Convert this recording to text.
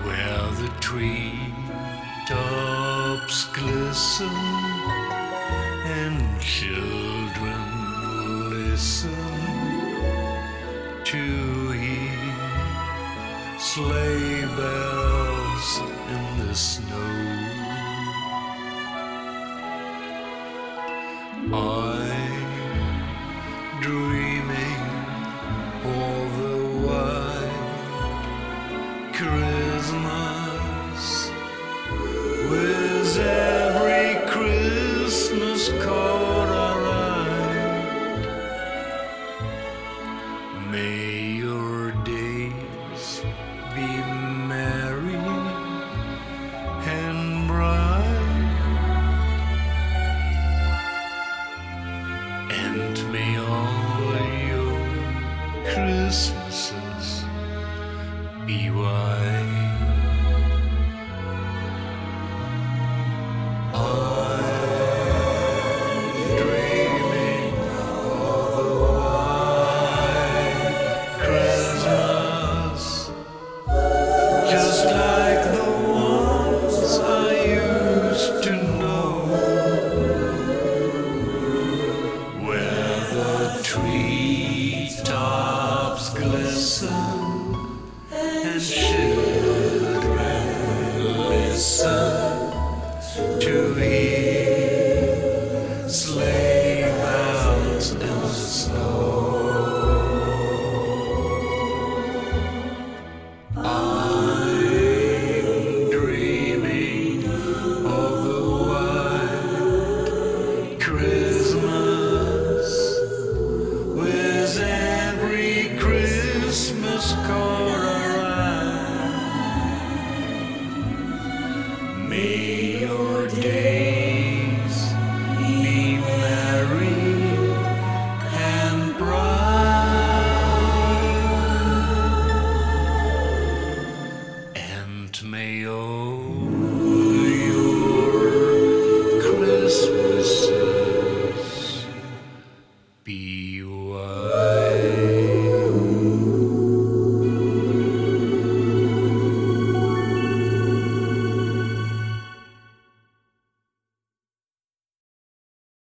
where the tree tops glisten and children listen to hear sleigh bells in the snow. I'm dreaming of the white Christmas with every Christmas card I write. May your days be merry and bright, and may all your Christmases be white. I'm dreaming of a white Christmas, just like the ones I used to know, where the treetops glisten and children listen to hear sleigh bells in the snow. I'm dreaming of the white Christmas with every Christmas card I write. May your days be merry and bright, and may your